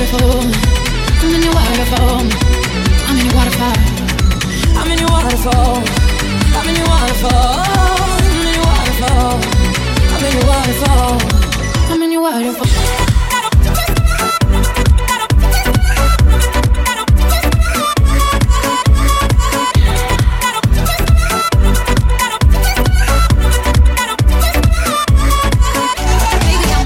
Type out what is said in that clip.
waterfall. I'm in your waterfall. I'm in your waterfall. I'm in your waterfall. I'm in your waterfall. I'm in your waterfall. I'm in your waterfall. I'm in your waterfall.